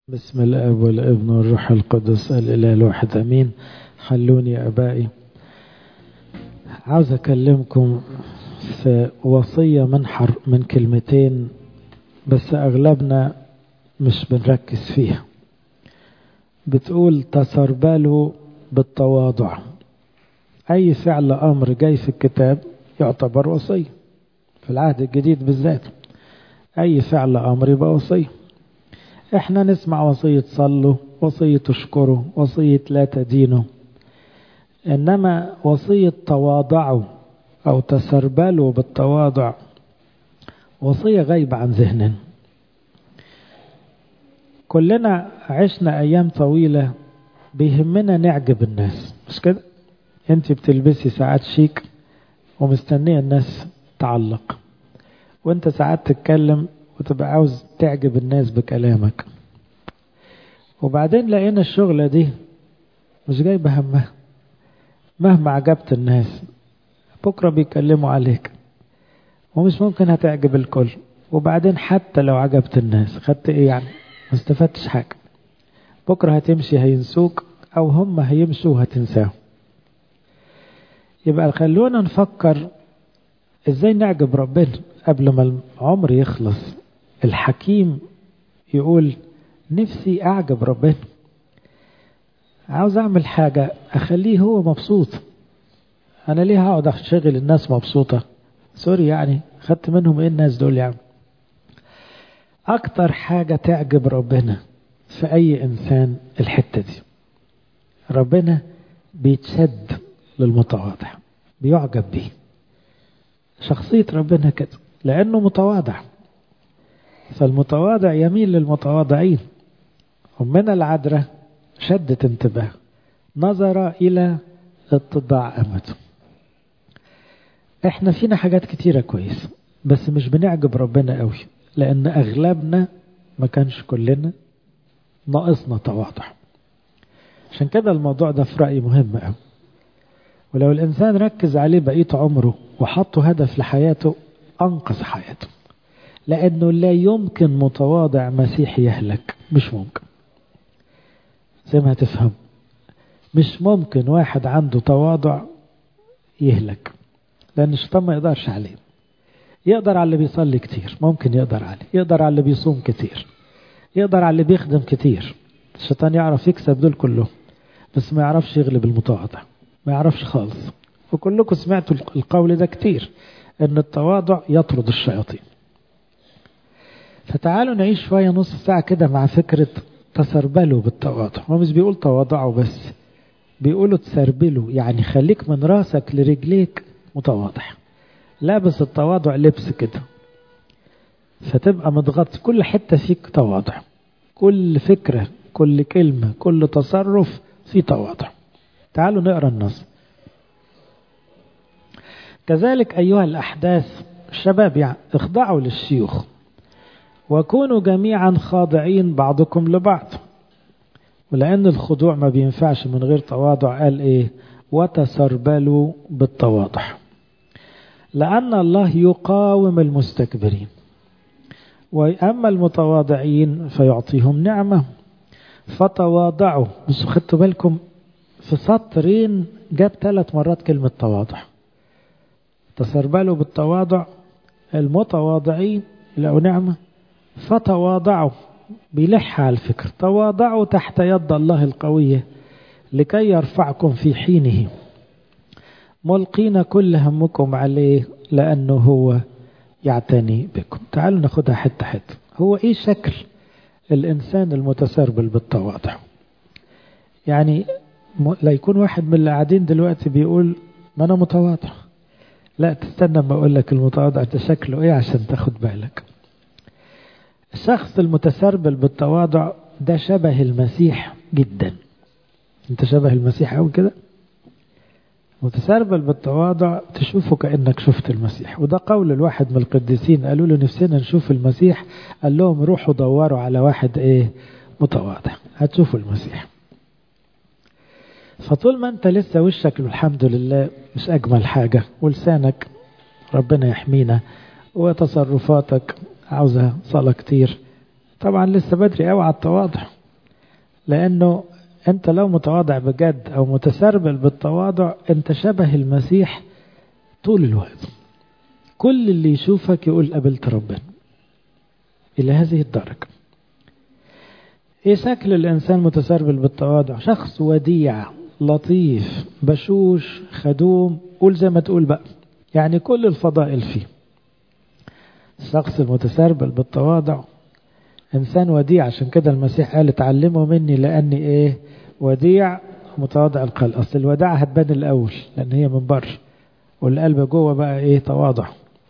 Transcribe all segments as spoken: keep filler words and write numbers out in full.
بسم الاب والابن والروح القدس الاله الواحد امين. خلوني يا ابائي عاوز اكلمكم في وصيه من حر من كلمتين، بس اغلبنا مش بنركز فيها. بتقول تسربلوا بالتواضع. اي فعل امر جاي في الكتاب يعتبر وصيه، في العهد الجديد بالذات اي فعل امر يبقى وصيه. احنا نسمع وصية صلوا، وصية تشكروا، وصية لا تدينوا، انما وصية تواضعوا او تسربلوا بالتواضع وصية غايبة عن ذهننا. كلنا عشنا ايام طويلة بيهمنا نعجب الناس، مش كده؟ انت بتلبسي ساعات شيك ومستنية الناس تعلق، وانت ساعات تتكلم وتبقى عاوز تعجب الناس بكلامك، وبعدين لقينا الشغلة دي مش جايبة همها. مهما عجبت الناس بكرة بيكلموا عليك ومش ممكن هتعجب الكل، وبعدين حتى لو عجبت الناس خدت ايه يعني؟ ما استفدتش حاجة. بكرة هتمشي هينسوك او هم هيمشوا هتنساهم. يبقى خلونا نفكر ازاي نعجب ربنا قبل ما العمر يخلص. الحكيم يقول نفسي اعجب ربنا، عاوز اعمل حاجة اخليه هو مبسوط. انا ليه هقعد اشغل الناس مبسوطة؟ سوري يعني، خدت منهم ايه الناس دول يعني؟ اكتر حاجة تعجب ربنا في اي انسان الحتة دي. ربنا بيتشد للمتواضع، بيعجب بيه. شخصية ربنا كده لانه متواضع، فالمتواضع يميل للمتواضعين. أمنا العذراء شدت انتباه، نظر إلى اتضاع أمته. احنا فينا حاجات كتيرة كويسة بس مش بنعجب ربنا قوي، لأن أغلبنا ما كانش كلنا ناقصنا تواضع. عشان كده الموضوع ده في رأيي مهم قوي، ولو الإنسان ركز عليه بقية عمره وحطه هدف لحياته أنقذ حياته. لأنه لا يمكن متواضع مسيحي يهلك، مش ممكن. زي ما هتفهم، مش ممكن واحد عنده تواضع يهلك، لأن الشيطان ما يقدرش عليه. يقدر على اللي بيصلي كتير، ممكن يقدر عليه، يقدر على اللي بيصوم كتير، يقدر على اللي بيخدم كتير. الشيطان يعرف يكسب دول كلهم، بس ما يعرفش يغلب المتواضع، ما يعرفش خالص. وكلكم سمعتوا القول ده كتير، ان التواضع يطرد الشياطين. فتعالوا نعيش شوية نص ساعة كده مع فكرة تسربلوا بالتواضع. هو مش بيقول تواضعوا بس، بيقولوا تسربلوا، يعني خليك من راسك لرجليك متواضع، لابس التواضع لبس كده، فتبقى متغطي كل حتة فيك تواضع، كل فكرة، كل كلمة، كل تصرف في تواضع. تعالوا نقرأ النص. كذلك أيها الأحداث الشباب يعني اخضعوا للشيوخ، وكونوا جميعا خاضعين بعضكم لبعض. ولأن الخضوع ما بينفعش من غير تواضع قال ايه؟ وتسربلوا بالتواضع، لأن الله يقاوم المستكبرين، وأما المتواضعين فيعطيهم نعمة. فتواضعوا. بس خدتوا بالكم في سطرين جاب ثلاث مرات كلمة تواضع. تسربلوا بالتواضع، المتواضعين لقوا نعمة، فتواضعوا. بيلح على الفكر، تواضعوا تحت يد الله القوية لكي يرفعكم في حينه، ملقين كل همكم عليه لأنه هو يعتني بكم. تعالوا ناخدها حتة حتة. هو ايه شكل الإنسان المتسربل بالتواضع؟ يعني لا يكون واحد من اللي قاعدين دلوقتي بيقول ما أنا متواضع. لا، تستنى ما أقول لك المتواضع ده شكله ايه عشان تاخد بالك. الشخص المتسربل بالتواضع ده شبه المسيح جدا. انت شبه المسيح قوي كده. متسربل بالتواضع تشوفه كأنك شفت المسيح. وده قول الواحد من القديسين، قالوا له نفسنا نشوف المسيح، قال لهم روحوا دوروا على واحد ايه؟ متواضع، هتشوفوا المسيح. فطول ما انت لسه وشك الحمد لله مش اجمل حاجة، ولسانك ربنا يحمينا، وتصرفاتك عاوزة صلاة كتير، طبعا لسه بدري قوي على التواضع. لأنه أنت لو متواضع بجد أو متسربل بالتواضع أنت شبه المسيح طول الوقت. كل اللي يشوفك يقول قبلت ربنا إلى هذه الدرجة. إيه شكل الإنسان متسربل بالتواضع؟ شخص وديع لطيف بشوش خدوم، قول زي ما تقول بقى، يعني كل الفضائل فيه. الشخص المتسربل بالتواضع إنسان وديع، عشان كده المسيح قال اتعلموا مني لأني إيه وديع متواضع القلب. أصل الوداعة هتبان الأول لأن هي من بره، والقلب جوه بقى إيه تواضع.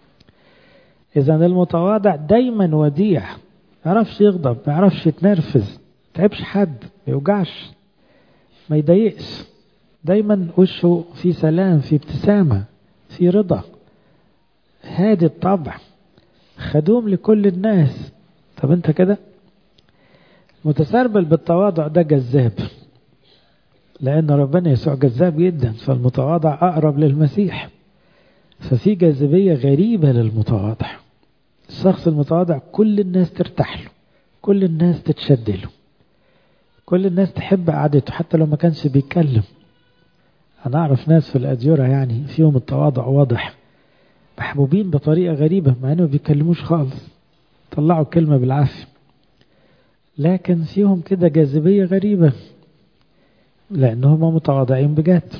إذا المتواضع دايما وديع، ما يعرفش يغضب، ما يعرفش يتنرفز، ما تعبش حد، ما يوجعش، ما يضايقش، دايما وشه في سلام، في ابتسامة، في رضا، هادي الطبع، خدوم لكل الناس. طب انت كده متسربل بالتواضع ده جذاب، لأن ربنا يسوع جذاب جدا، فالمتواضع أقرب للمسيح، ففي جاذبية غريبة للمتواضع. الشخص المتواضع كل الناس ترتاح له، كل الناس تتشد له، كل الناس تحب قعدته حتى لو ما كانش بيتكلم. أنا أعرف ناس في الأديرة يعني فيهم التواضع واضح، محبوبين بطريقة غريبة مع أنه ما بيتكلموش خالص، طلعوا كلمة بالعافية، لكن فيهم كده جاذبية غريبة لأنهم متواضعين بجد.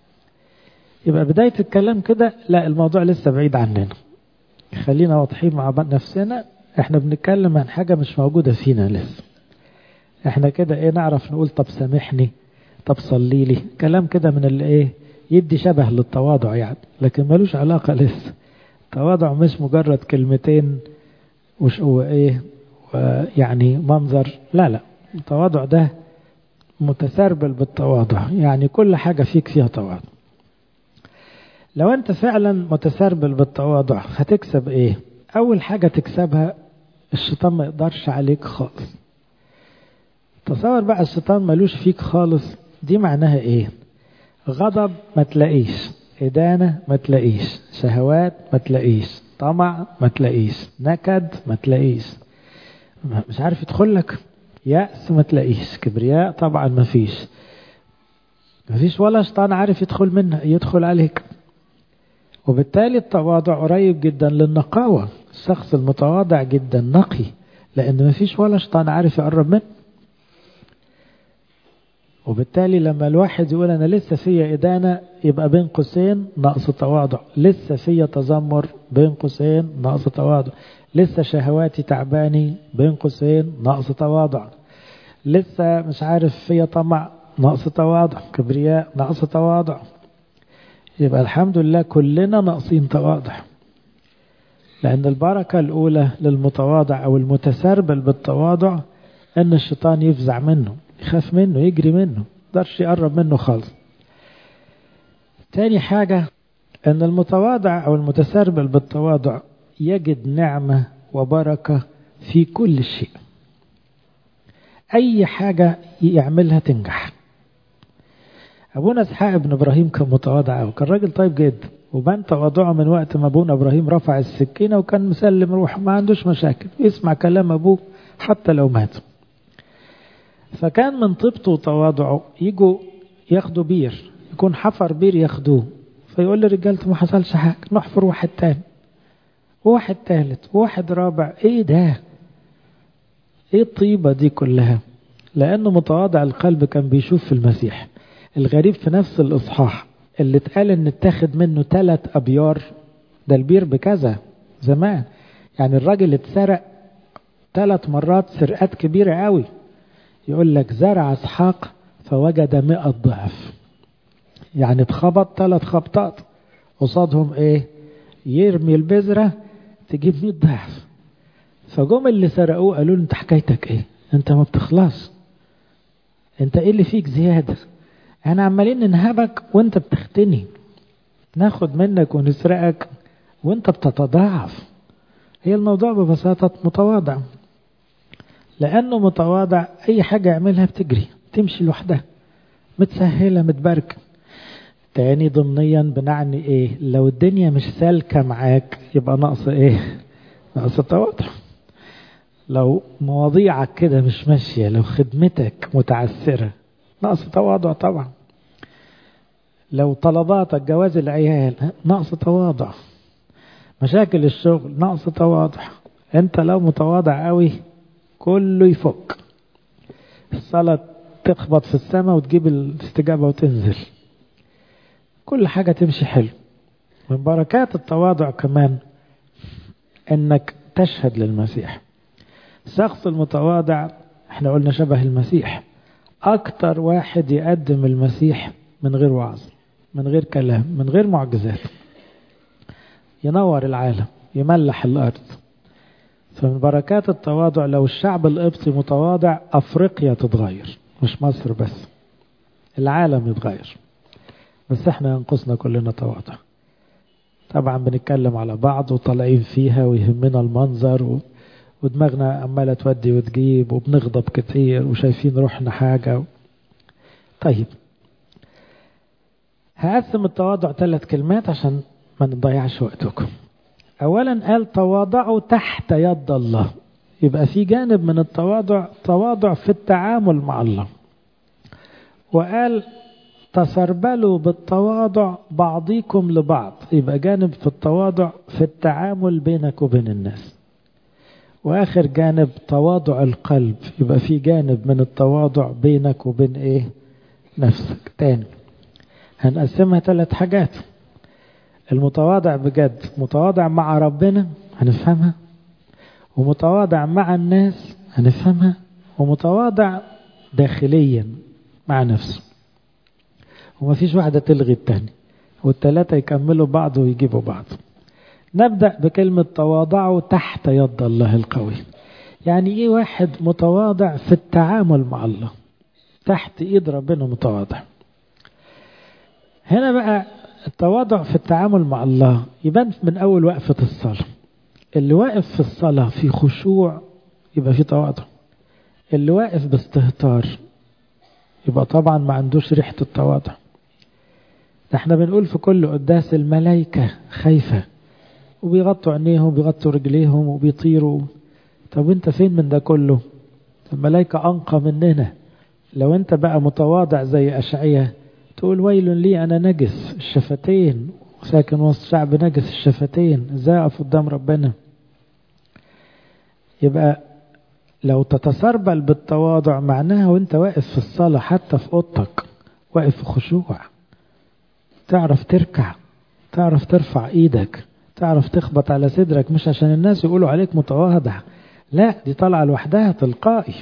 يبقى بداية الكلام كده لا، الموضوع لسه بعيد عننا، خلينا واضحين مع نفسنا، احنا بنتكلم عن حاجة مش موجودة فينا لسه. احنا كده ايه نعرف نقول طب سامحني، طب صلي لي، كلام كده من اللي ايه يدي شبه للتواضع يعني، لكن ملوش علاقة لسه. التواضع مش مجرد كلمتين وش هو ايه يعني منظر، لا لا، التواضع ده متسربل بالتواضع، يعني كل حاجة فيك فيها تواضع. لو انت فعلا متسربل بالتواضع هتكسب ايه؟ اول حاجة تكسبها الشيطان ما يقدرش عليك خالص. تصور بقى الشيطان ملوش فيك خالص، دي معناها ايه؟ غضب ما تلاقيش، إدانة ما تلاقيش، شهوات ما تلاقيش، طمع ما تلاقيش، نكد ما تلاقيش، مش عارف يدخل لك، يأس ما تلاقيش، كبرياء طبعا ما فيش، ما فيش ولا شيطان عارف يدخل منه يدخل عليك. وبالتالي التواضع قريب جدا للنقاوة. الشخص المتواضع جدا نقي، لأن ما فيش ولا شيطان عارف يقرب منه. وبالتالي لما الواحد يقول أنا لسه فيا إدانة، يبقى بين قوسين نقص تواضع، لسه فيا تذمر بين قوسين نقص تواضع، لسه شهواتي تعباني بين قوسين نقص تواضع، لسه مش عارف فيا طمع نقص تواضع، كبرياء نقص تواضع. يبقى الحمد لله كلنا ناقصين تواضع، لأن البركة الأولى للمتواضع أو المتسربل بالتواضع أن الشيطان يفزع منه، يخاف منه، يجري منه، مقدرش يقرب منه خالص. تاني حاجة أن المتواضع أو المتسربل بالتواضع يجد نعمة وبركة في كل شيء، أي حاجة يعملها تنجح. أبونا إسحاق بن إبراهيم كان متواضع أوي، كان راجل طيب جدا، وبان تواضعه من وقت ما أبونا إبراهيم رفع السكينة وكان مسلم روحه، ما عندوش مشاكل، يسمع كلام أبوه حتى لو مات. فكان من طيبته وتواضعه يجوا ياخدوا بير، يكون حفر بير ياخدوه، فيقول لرجالته ما حصلش حاجة، نحفر واحد تاني وواحد تالت وواحد رابع. ايه ده؟ ايه الطيبة دي كلها؟ لأنه متواضع القلب كان بيشوف في المسيح. الغريب في نفس الإصحاح اللي اتقال ان اتاخد منه ثلاث أبيار، ده البير بكذا زمان، يعني الراجل اتسرق ثلاث مرات سرقات كبيرة قوي. يقول لك زرع اسحاق فوجد مئة ضعف، يعني اتخبط ثلاث خبطات قصادهم ايه؟ يرمي البذرة تجيب مئة ضعف. فجم اللي سرقوه قالوا له انت حكايتك ايه؟ انت ما بتخلص، انت ايه اللي فيك زيادة؟ احنا عمالين ننهبك وانت بتختني، ناخد منك ونسرقك وانت بتتضاعف. هي الموضوع ببساطة متواضع، لأنه متواضع أي حاجة يعملها بتجري تمشي لوحدها، متسهلة متباركة. تاني ضمنيا بنعني ايه؟ لو الدنيا مش سالكة معاك يبقى نقص ايه؟ نقص التواضع. لو مواضيعك كده مش ماشية، لو خدمتك متعثرة، نقص تواضع طبعا. لو طلباتك جواز العيال، نقص تواضع. مشاكل الشغل، نقص تواضع. انت لو متواضع قوي كله يفك. الصلاة تخبط في السماء وتجيب الاستجابة وتنزل، كل حاجة تمشي حلو. من بركات التواضع كمان انك تشهد للمسيح. الشخص المتواضع احنا قلنا شبه المسيح، اكتر واحد يقدم المسيح من غير وعظ، من غير كلام، من غير معجزات، ينور العالم، يملح الارض. فمن بركات التواضع لو الشعب القبطي متواضع افريقيا تتغير، مش مصر بس، العالم يتغير. بس احنا ينقصنا كلنا تواضع. طبعا بنتكلم على بعض وطالعين فيها ويهمنا المنظر و... ودماغنا عمالة تودي وتجيب وبنغضب كتير وشايفين روحنا حاجة و... طيب هقسم التواضع ثلاث كلمات عشان ما نضيعش وقتكم. اولا قال تواضعوا تحت يد الله، يبقى في جانب من التواضع تواضع في التعامل مع الله. وقال تسربلوا بالتواضع بعضكم لبعض، يبقى جانب في التواضع في التعامل بينك وبين الناس. واخر جانب تواضع القلب، يبقى في جانب من التواضع بينك وبين ايه؟ نفسك. تاني هنقسمها ثلاث حاجات. المتواضع بجد متواضع مع ربنا هنفهمها، ومتواضع مع الناس هنفهمها، ومتواضع داخليا مع نفسه. وما فيش واحدة تلغي التاني، والثلاثة يكملوا بعض ويجيبوا بعض. نبدأ بكلمة تواضعوا تحت يد الله القوي. يعني ايه واحد متواضع في التعامل مع الله؟ تحت ايد ربنا متواضع. هنا بقى التواضع في التعامل مع الله يبان من اول وقفة الصلاة. اللي واقف في الصلاة في خشوع يبقى في تواضع. اللي واقف باستهتار يبقى طبعا ما عندوش ريحة التواضع. ده احنا بنقول في كل قداس الملائكة خايفة وبيغطوا عينيهم وبيغطوا رجليهم وبيطيروا. طب انت فين من ده كله؟ الملائكة أنقى مننا. لو انت بقى متواضع زي أشعية تقول ويل لي أنا نجس الشفتين ساكن وسط شعب نجس الشفتين، ازاي أقف قدام ربنا؟ يبقى لو تتسربل بالتواضع معناها وانت واقف في الصلاة حتى في أوضتك واقف في خشوع، تعرف تركع، تعرف ترفع ايدك، تعرف تخبط على صدرك، مش عشان الناس يقولوا عليك متواضع، لا دي طالعة لوحدها تلقائي.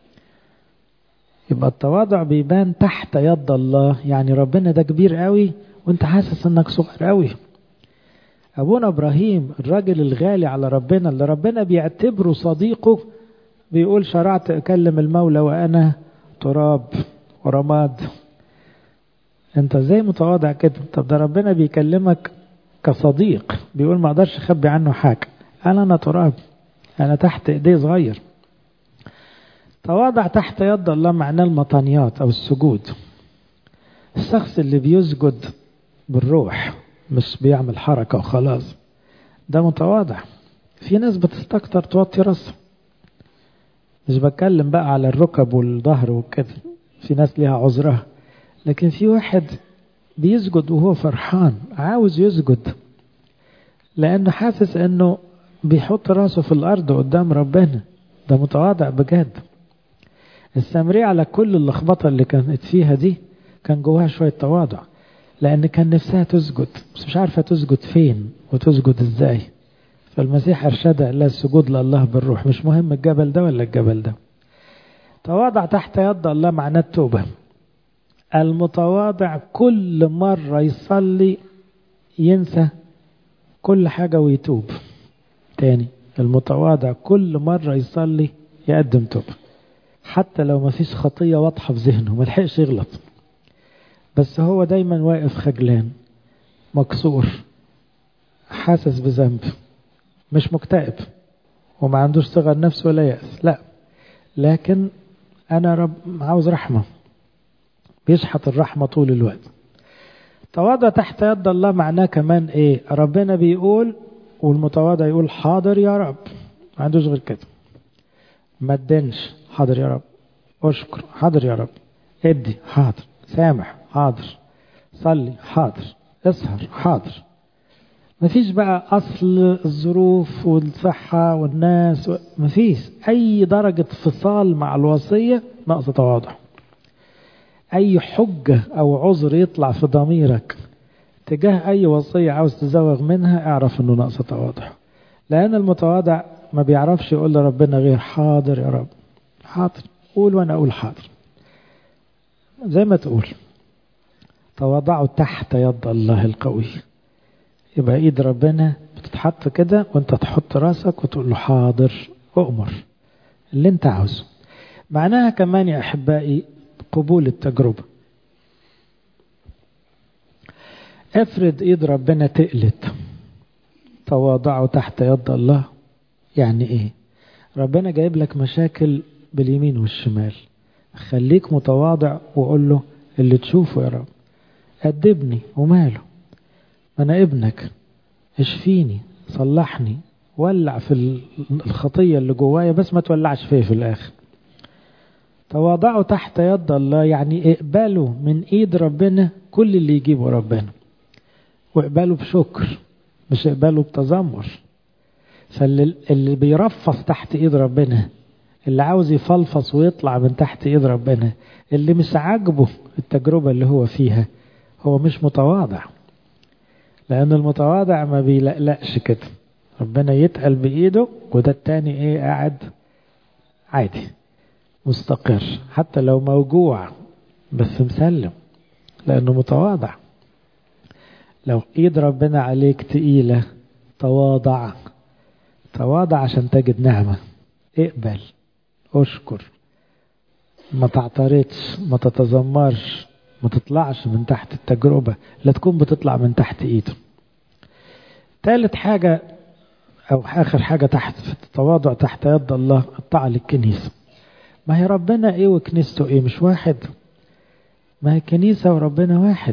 يبقى التواضع بيبان تحت يد الله، يعني ربنا ده كبير قوي وانت حاسس انك صغير قوي. ابونا ابراهيم الراجل الغالي على ربنا اللي ربنا بيعتبره صديقه بيقول شرعت اكلم المولى وانا تراب ورماد. انت زي متواضع كده. طب ده ربنا بيكلمك كصديق، بيقول ما اقدرش اخبي عنه حاجة، انا انا تراب، انا تحت ايديه صغير. تواضع تحت يد الله معناه المطانيات او السجود. الشخص اللي بيسجد بالروح مش بيعمل حركة وخلاص، ده متواضع. في ناس بتستكتر توطي راسها، مش بتكلم بقى على الركب والظهر وكده، في ناس ليها عذرها، لكن في واحد بيسجد وهو فرحان عاوز يسجد لأنه حاسس أنه بيحط راسه في الأرض قدام ربنا، ده متواضع بجد. السامرية على كل اللخبطة اللي كانت فيها دي كان جواها شوية تواضع، لأن كان نفسها تسجد بس مش عارفة تسجد فين وتسجد ازاي. فالمسيح أرشدها إلى السجود لله بالروح، مش مهم الجبل ده ولا الجبل ده. تواضع تحت يد الله معناه التوبة. المتواضع كل مرة يصلي ينسى كل حاجة ويتوب تاني. المتواضع كل مرة يصلي يقدم توبة، حتى لو ما فيش خطية واضحة في ذهنه، ما لحقش يغلط، بس هو دايما واقف خجلان مكسور حاسس بذنب، مش مكتئب وما عندوش صغر نفس ولا يأس، لا، لكن أنا رب عاوز رحمة، بيشحط الرحمة طول الوقت. تواضع تحت يد الله معناه كمان ايه؟ ربنا بيقول والمتواضع يقول حاضر يا رب، ما عندوش غير كده. ما تدنش، حاضر يا رب. اشكر، حاضر يا رب. ادي، حاضر. سامح، حاضر. صلي، حاضر. اسهر، حاضر. مفيش بقى أصل الظروف والصحة والناس و... مفيش أي درجة فصال مع الوصية نقص تواضع. أي حجة أو عذر يطلع في ضميرك تجاه أي وصية عاوز تزوغ منها، اعرف أنه نقص تواضع. لأن المتواضع ما بيعرفش يقول لربنا غير حاضر يا رب، حاضر. قول وأنا أقول حاضر. زي ما تقول تواضعوا تحت يد الله القوي. يبقى ايد ربنا بتتحط كده وانت تحط راسك وتقول له حاضر، أؤمر اللي انت عاوزه. معناها كمان يا أحبائي قبول التجربة. افرض ايد ربنا تقلت، تواضعوا تحت يد الله. يعني ايه؟ ربنا جايب لك مشاكل باليمين والشمال، خليك متواضع وقول له اللي تشوفه يا رب. أدبني وماله، أنا ابنك، اشفيني، صلحني، ولع في الخطية اللي جوايا، بس ما تولعش فيه في الآخر. تواضعوا تحت يد الله يعني اقبلوا من ايد ربنا كل اللي يجيبه ربنا، واقبلوا بشكر، مش اقبلوا بتذمر. فاللي بيرفص تحت ايد ربنا، اللي عاوز يفلفص ويطلع من تحت ايد ربنا، اللي مش عاجبه التجربة اللي هو فيها، هو مش متواضع. لأن المتواضع ما بيلقلقش كده، ربنا يتقل بإيده، وده التاني ايه قاعد عادي مستقر، حتى لو موجوع بس مسلم، لأنه متواضع. لو ايد ربنا عليك تقيلة، تواضع، تواضع عشان تجد نعمة. اقبل، اشكر، ما تعترضش، ما تتذمرش، ما تطلعش من تحت التجربة، لا تكون بتطلع من تحت ايده. ثالث حاجة او اخر حاجة تحت في التواضع تحت يد الله، الطاعة للكنيسة. ما هي ربنا ايه وكنيسته ايه؟ مش واحد. ما هي الكنيسة وربنا واحد.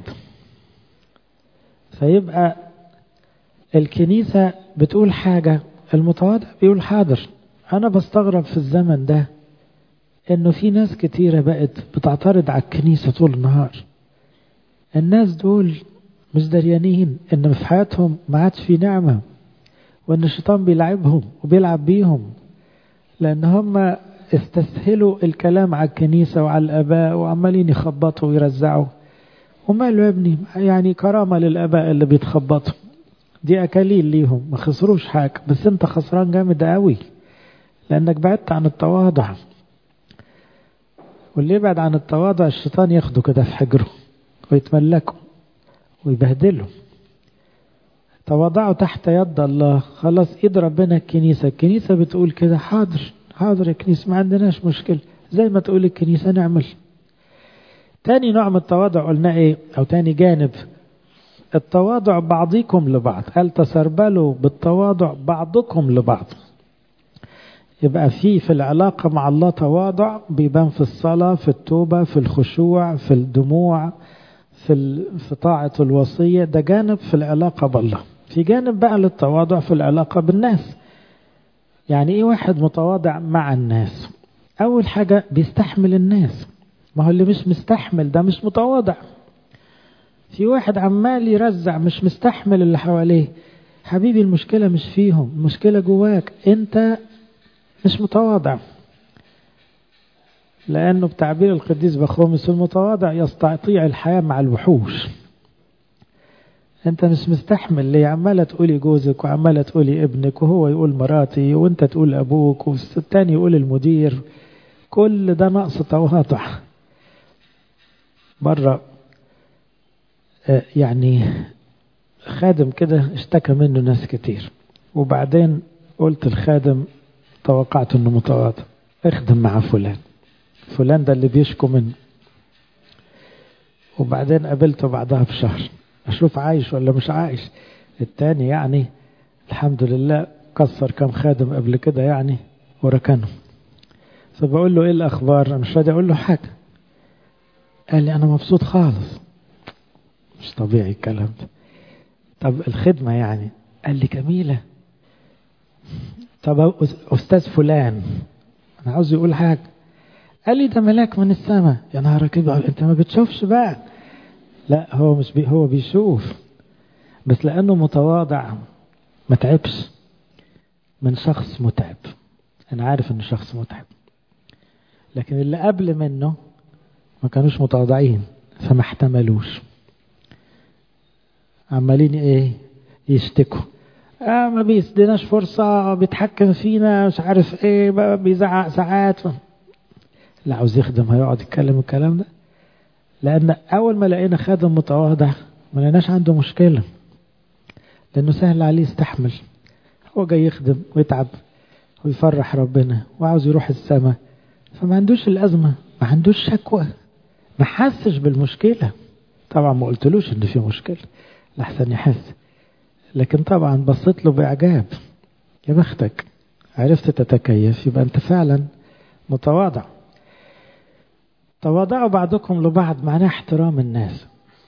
فيبقى الكنيسة بتقول حاجة، المتواضع بيقول حاضر. انا بستغرب في الزمن ده انه في ناس كتيرة بقت بتعترض على الكنيسة طول النهار. الناس دول مش دريانين ان في حياتهم ما عادش في نعمة، وان الشيطان بيلعبهم وبيلعب بيهم، لان هم استسهلوا الكلام على الكنيسة وعلى الاباء وعمالين يخبطوا ويرزعوا. وماله يا ابني؟ يعني كرامة للاباء اللي بيتخبطوا، دي اكاليل ليهم، ما خسروش حاجة، بس انت خسران جامد قوي لانك بعدت عن التواضع. واللي يبعد عن التواضع الشيطان ياخده كده في حجره ويتملكه ويبهدله. تواضعوا تحت يد الله. خلاص ايد ربنا الكنيسة، الكنيسة بتقول كده حاضر، حاضر يا كنيسة، ما عندناش مشكلة، زي ما تقول الكنيسة نعمل. تاني نوع من التواضع قلنا ايه؟ او تاني جانب التواضع بعضكم لبعض. هل تسربلوا بالتواضع بعضكم لبعض. يبقى في في العلاقة مع الله تواضع بيبان في الصلاة، في التوبة، في الخشوع، في الدموع، في في طاعة الوصية. ده جانب في العلاقة بالله. في جانب بقى للتواضع في العلاقة بالناس. يعني ايه واحد متواضع مع الناس؟ اول حاجة بيستحمل الناس. ما هو اللي مش مستحمل ده مش متواضع. في واحد عمال يرزع مش مستحمل اللي حواليه. حبيبي المشكلة مش فيهم، المشكلة جواك انت مش متواضع. لأنه بتعبير القديس بخومس المتواضع يستطيع الحياة مع الوحوش. أنت مش مستحمل ليه؟ عمالة تقولي جوزك وعمالة تقولي ابنك، وهو يقول مراتي، وانت تقول أبوك، والتاني يقول المدير. كل ده نقص تواضع. مرة يعني خادم كده اشتكى منه ناس كتير، وبعدين قلت الخادم توقعت انه متواضع، اخدم مع فلان. فلان ده اللي بيشكو منه. وبعدين قابلته بعدها بشهر اشوف عايش ولا مش عايش. التاني يعني الحمد لله كسر كم خادم قبل كده يعني وركنه. فبقول له ايه الاخبار؟ انا مش راضي اقول له حاجه. قال لي انا مبسوط خالص. مش طبيعي الكلام ده. طب الخدمه يعني؟ قال لي جميله. طب استاذ فلان أنا عاوز يقول حاجة. قال لي ده ملاك من السماء. يا نهار كده، أنت ما بتشوفش بقى؟ لا هو مش بي هو بيشوف، بس لأنه متواضع ما تعبش من شخص متعب. أنا عارف إنه شخص متعب، لكن اللي قبل منه ما كانوش متواضعين فما احتملوش، عمالين ايه يشتكوا، اه ما بيسدناش فرصة، بيتحكم فينا، مش عارف ايه، بيزعق ساعات. لا عاوز يخدم هيقعد يتكلم الكلام ده؟ لأن أول ما لقينا خادم متواضع ما لقيناش عنده مشكلة، لأنه سهل عليه يستحمل. هو جاي يخدم ويتعب ويفرح ربنا وعاوز يروح السماء، فما عندوش الأزمة، ما عندوش شكوى، ما حسش بالمشكلة. طبعا ما قلتلوش إن في مشكلة لحسن يحس، لكن طبعا بصيت له بإعجاب. يا بختك عرفت تتكيف، يبقى أنت فعلا متواضع. تواضعوا بعضكم لبعض معناه احترام الناس.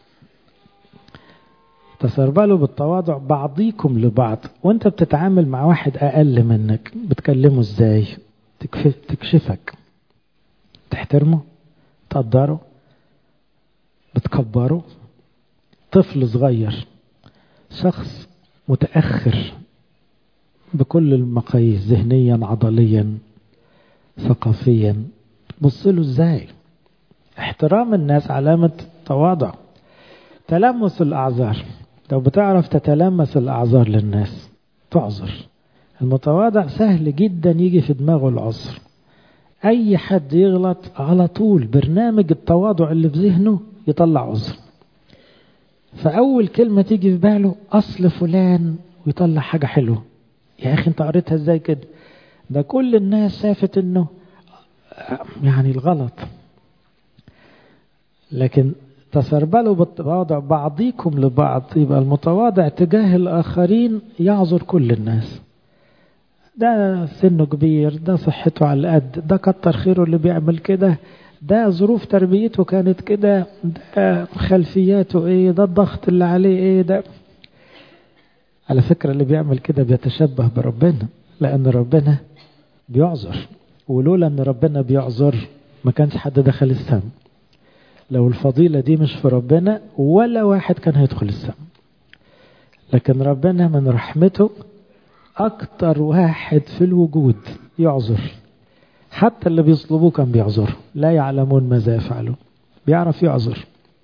تسربلوا بالتواضع بعضيكم لبعض. وانت بتتعامل مع واحد أقل منك بتكلمه ازاي؟ تكشفك، تحترمه، تقدره، بتكبره. طفل صغير، شخص متأخر بكل المقاييس، ذهنيا، عضليا، ثقافيا، بصله ازاي؟ احترام الناس علامة تواضع. تلمس الأعذار، لو بتعرف تتلمس الأعذار للناس تعذر. المتواضع سهل جدا يجي في دماغه العذر. أي حد يغلط على طول برنامج التواضع اللي في ذهنه يطلع عذر. فأول كلمة تيجي في باله أصل فلان، ويطلع حاجة حلوة. يا أخي أنت قريتها إزاي كده؟ ده كل الناس شافت إنه يعني الغلط. لكن تسربلوا بالتواضع بعضيكم لبعض، يبقى المتواضع تجاه الآخرين يعذر كل الناس. ده سنه كبير، ده صحته على القد، ده كتر خيره اللي بيعمل كده، ده ظروف تربيته كانت كده، ده خلفياته ايه، ده الضغط اللي عليه ايه. ده على فكرة اللي بيعمل كده بيتشبه بربنا، لأن ربنا بيعذر، ولولا أن ربنا بيعذر ما كانش حد دخل السماء. لو الفضيلة دي مش في ربنا ولا واحد كان هيدخل السماء. لكن ربنا من رحمته أكتر واحد في الوجود يعذر. حتى اللي بيصلبوه كان بيعذر، لا يعلمون ماذا يفعلون، بيعرف يعذر.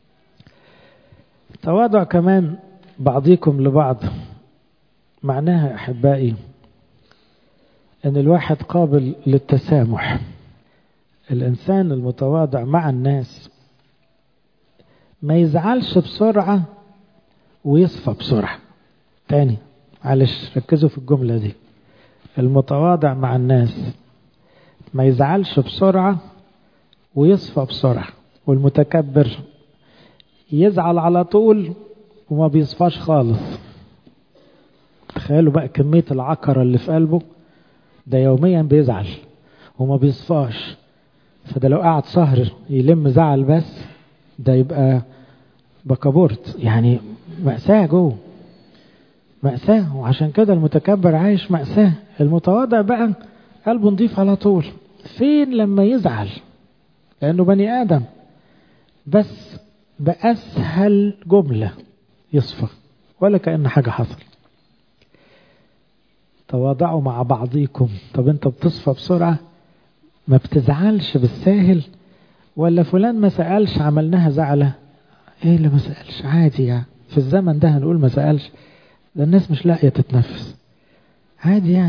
تواضع كمان بعضيكم لبعض معناها أحبائي أن الواحد قابل للتسامح. الإنسان المتواضع مع الناس ما يزعلش بسرعة ويصفى بسرعة. تاني معلش ركزوا في الجملة دي. المتواضع مع الناس ما يزعلش بسرعة ويصفى بسرعة، والمتكبر يزعل على طول وما بيصفاش خالص. تخيلوا بقى كمية العكرة اللي في قلبه، ده يوميا بيزعل وما بيصفاش. فده لو قعد شهر يلم زعل بس، ده يبقى بكابورت، يعني مأساة جوه، مأساة. وعشان كده المتكبر عايش مأساة. المتواضع بقى قلبه نضيف على طول. فين لما يزعل؟ لأنه بني آدم، بس بأسهل جملة يصفى ولا كأن حاجة حصل. تواضعوا مع بعضيكم. طب انت بتصفى بسرعة؟ ما بتزعلش بالساهل؟ ولا فلان ما سألش عملناها زعلة؟ ايه اللي ما سألش؟ عادي يعني، في الزمن ده هنقول ما سألش، ده الناس مش لاقية تتنفس، عادي يعني.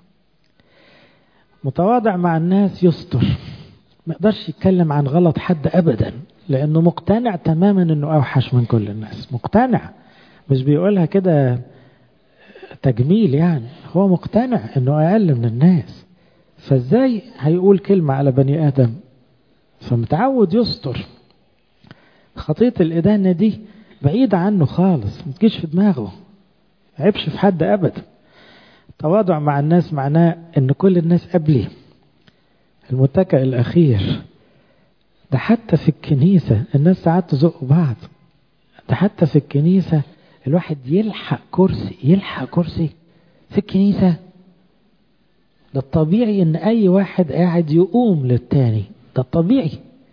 متواضع مع الناس يستر، ما يقدرش يتكلم عن غلط حد أبدا، لأنه مقتنع تماما أنه أوحش من كل الناس. مقتنع، مش بيقولها كده تجميل يعني، هو مقتنع أنه أقل من الناس. فإزاي هيقول كلمة على بني آدم؟ فمتعود يستر. خطية الإدانة دي بعيدة عنه خالص، ما تجيش في دماغه، عيبش في حد أبدا. تواضع مع الناس معناه أن كل الناس قبلي، المتكئ الأخير. ده حتى في الكنيسة الناس ساعات تزق بعض. ده حتى في الكنيسة الواحد يلحق كرسي، يلحق كرسي في الكنيسة. ده الطبيعي ان اي واحد قاعد يقوم للتاني، ده الطبيعي.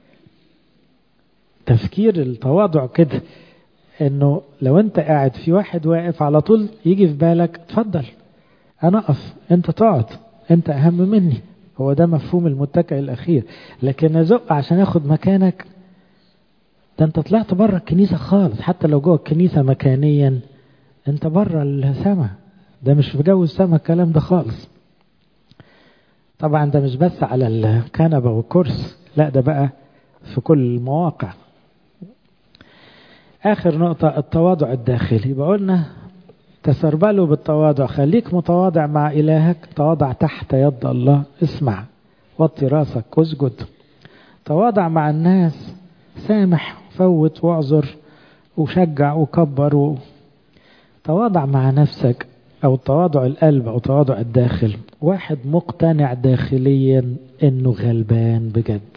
تفكير التواضع كده، انه لو انت قاعد في واحد واقف على طول يجي في بالك اتفضل انا اقف، انت تقعد، انت اهم مني. هو ده مفهوم المتكئ الاخير. لكن ازق عشان اخد مكانك، ده انت طلعت بره الكنيسة خالص. حتى لو جوه الكنيسة مكانيا انت بره السماء، ده مش في جو السماء الكلام ده خالص. طبعا ده مش بس على الكنبة والكرسي، لا ده بقى في كل المواقع. آخر نقطة التواضع الداخلي. بقولنا تسربلوا بالتواضع، خليك متواضع مع إلهك، تواضع تحت يد الله، اسمع، وطي راسك واسجد. تواضع مع الناس، سامح، فوت واعذر وشجع وكبر و... تواضع مع نفسك، أو تواضع القلب أو تواضع الداخل. واحد مقتنع داخليا إنه غلبان بجد.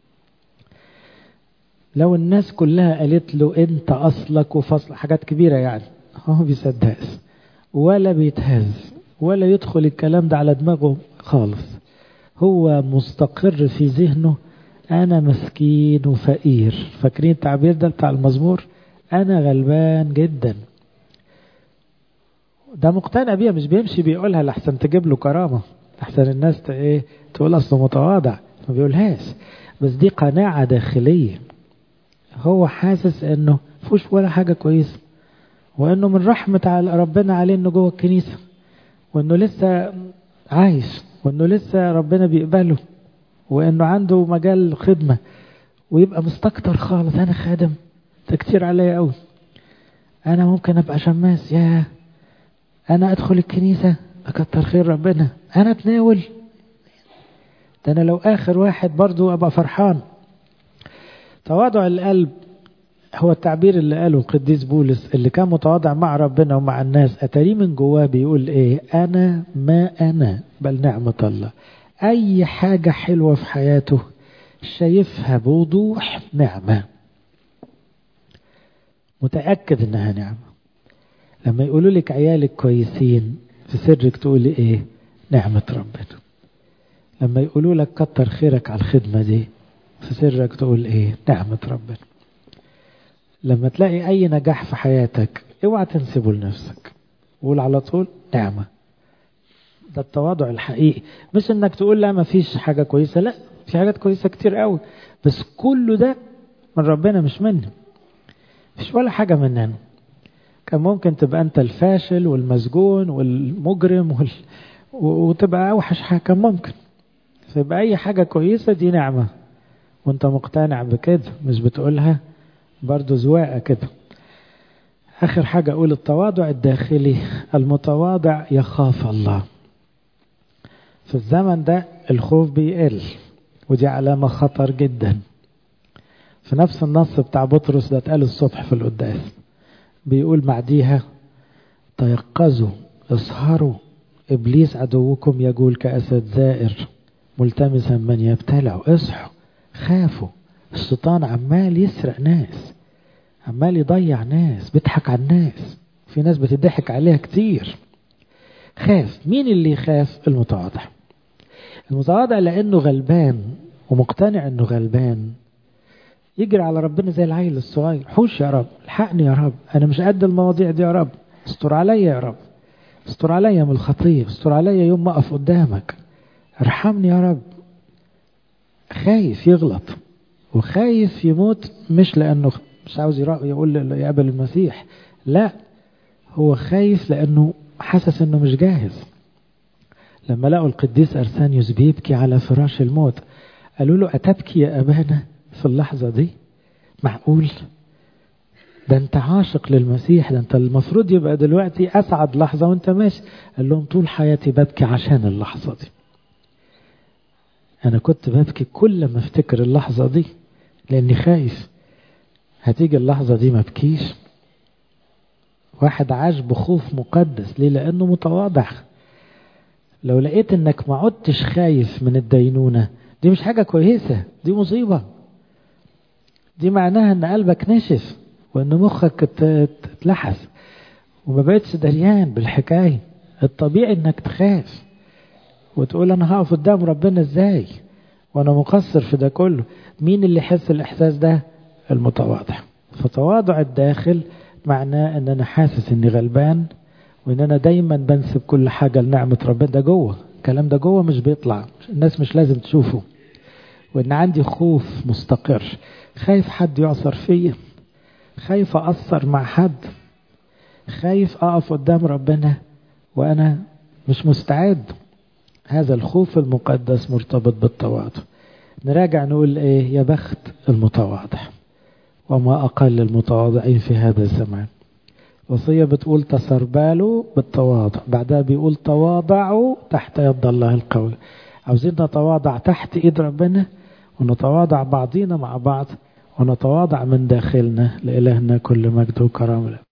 لو الناس كلها قالت له أنت أصلك وفصل حاجات كبيرة يعني، هو بيصدقش ولا بيتهز ولا يدخل الكلام ده على دماغه خالص. هو مستقر في ذهنه أنا مسكين وفقير. فاكرين التعبير ده بتاع المزمور؟ أنا غلبان جدا. ده مقتنع بيها، مش بيمشي بيقولها لحسن تجيب له كرامة، لحسن الناس ايه تقول أصله متواضع، ما بيقولهاش، بس دي قناعة داخلية. هو حاسس انه فوش ولا حاجة كويسة، وانه من رحمة ربنا عليه انه جوه الكنيسة، وانه لسه عايش، وانه لسه ربنا بيقبله، وانه عنده مجال خدمة، ويبقى مستكتر خالص. انا خادم، ده كتير عليا قوي، انا ممكن ابقى شماس، يا انا ادخل الكنيسة اكتر خير ربنا، انا اتناول، ده انا لو اخر واحد برضو ابقى فرحان. تواضع القلب هو التعبير اللي قاله القديس بولس، اللي كان متواضع مع ربنا ومع الناس، اتاريه من جواه بيقول ايه؟ انا ما انا بل نعمة الله. اي حاجة حلوة في حياته شايفها بوضوح نعمة، متأكد انها نعمة. لما يقولوا لك عيالك كويسين، في سرك تقولي ايه؟ نعمة ربنا. لما يقولوا لك كتر خيرك على الخدمة دي، في سرك تقول ايه؟ نعمة ربنا. لما تلاقي اي نجاح في حياتك اوعى تنسبه لنفسك، قول على طول نعمة. ده التواضع الحقيقي، مش انك تقول لا ما فيش حاجة كويسة، لا في حاجات كويسة كتير قوي، بس كله ده من ربنا مش منه، مش ولا حاجة مننا. كان ممكن تبقى انت الفاشل والمسجون والمجرم وال... وتبقى اوحش حاجة، كان ممكن. فيبقى اي حاجة كويسة دي نعمة، وانت مقتنع بكده، مش بتقولها برضو زواقة كده. اخر حاجة اقول التواضع الداخلي. المتواضع يخاف الله. في الزمن ده الخوف بيقل، ودي علامة خطر جدا. في نفس النص بتاع بطرس ده اتقال الصبح في القداس، بيقول بعديها تيقظوا اسهروا، ابليس عدوكم يجول كأسد زائر ملتمسا من يبتلع. اصحوا، خافوا، الشيطان عمال يسرق ناس، عمال يضيع ناس، بيضحك على الناس، في ناس بتضحك عليها كتير. خاف. مين اللي يخاف؟ المتواضع. المتواضع لانه غلبان ومقتنع انه غلبان، يجري على ربنا زي العيل الصغير، حوش يا رب، الحقني يا رب، انا مش قد المواضيع دي يا رب، استر عليا يا رب، استر عليا من الخطيه، استر عليا يوم ما اقف قدامك، ارحمني يا رب. خايف يغلط وخايف يموت، مش لانه مش عاوز يقول يقبل المسيح، لا، هو خايف لانه حاسس انه مش جاهز. لما لقوا القديس أرسانيوس بيبكي على فراش الموت، قالوا له أتبكي يا أبانا في اللحظة دي؟ معقول؟ ده انت عاشق للمسيح، ده انت المفروض يبقى دلوقتي أسعد لحظة وانت ماشي. قال لهم طول حياتي ببكي عشان اللحظة دي، أنا كنت ببكي كل ما افتكر اللحظة دي، لأني خايف هتيجي اللحظة دي ما بكيش. واحد عاش بخوف مقدس، ليه؟ لأنه متواضع. لو لقيت انك ما عدتش خايف من الدينونة، دي مش حاجة كويسة، دي مصيبة. دي معناها ان قلبك نشف، وان مخك اتلحس وما بقتش دريان بالحكاية. الطبيعي انك تخاف، وتقول أنا هقف قدام ربنا إزاي وأنا مقصر في ده كله. مين اللي يحس الإحساس ده؟ المتواضع. فتواضع الداخل معناه أن أنا حاسس أني غلبان، وأن أنا دايما بنسب كل حاجة لنعمة ربنا. ده جوه، الكلام ده جوه مش بيطلع، الناس مش لازم تشوفه. وأن عندي خوف مستقر، خايف حد يعصر فيا، خايف أقصر مع حد، خايف أقف قدام ربنا وأنا مش مستعد. هذا الخوف المقدس مرتبط بالتواضع. نراجع نقول إيه؟ يا بخت المتواضع، وما أقل المتواضعين في هذا الزمان. وصية بتقول تسربلوا بالتواضع، بعدها بيقول تواضعوا تحت يد الله القوي. عاوزين نتواضع تحت إيد ربنا، ونتواضع بعضينا مع بعض، ونتواضع من داخلنا. لإلهنا كل مجد وكرامة.